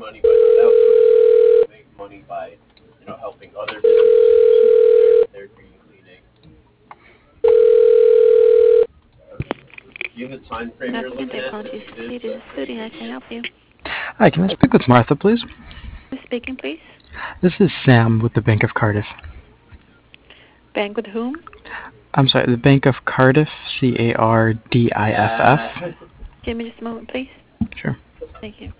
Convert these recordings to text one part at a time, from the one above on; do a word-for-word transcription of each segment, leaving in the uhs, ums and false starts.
money by not outsourcing. Make money by, you know, helping other businesses with their, their green cleaning. Do you have the time frame you're looking at to Apologies. do Hey, this? this Uh, is Foodie. How can I help you? Hi, can I speak with Martha, please? Who's speaking, please? This is Sam with the Bank of Cardiff. Bank with whom? I'm sorry, the Bank of Cardiff, C A R D I F F. Uh, Give me just a moment, please. Sure. Thank you.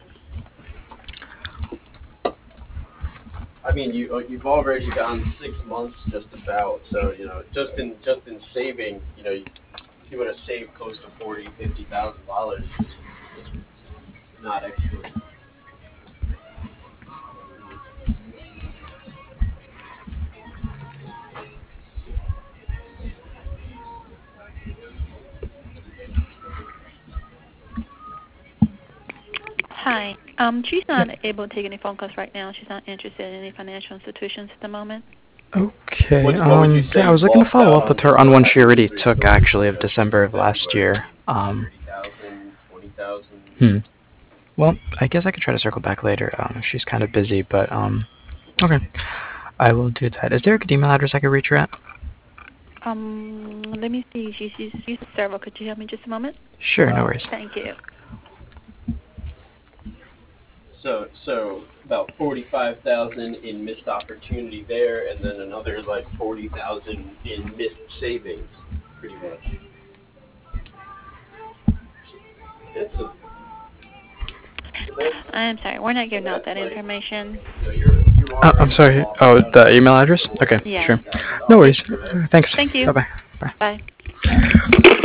I mean, you uh, you've already gone six months just about. So you know, just in just in saving, you know, you, you would have saved close to forty, fifty thousand dollars. Not actually. Hi. Um, she's not Yep. able to take any phone calls right now. She's not interested in any financial institutions at the moment. Okay, What, what would you um, say yeah, I you was looking to lost follow out up with on her just on not one she having these already took, resources? actually, You of know, December of that last what, year. Um, thirty thousand, twenty thousand. hmm. Well, I guess I could try to circle back later. Um, she's kind of busy, but, um, okay. I will do that. Is there a good email address I could reach her at? Um, let me see. She's she's, she's several. Could you help me just a moment? Sure, no worries. Thank you. So so about forty five thousand in missed opportunity there, and then another like forty thousand in missed savings, pretty much. It's a, so that's, I'm sorry. We're not so giving out that's that like, information. you know, you're you Uh, I'm already sorry. lost Oh, out the on email address? over Okay, Yes. sure. forty thousand No dollars. worries. So that's Thanks. Thank you. Bye-bye. Bye. Bye.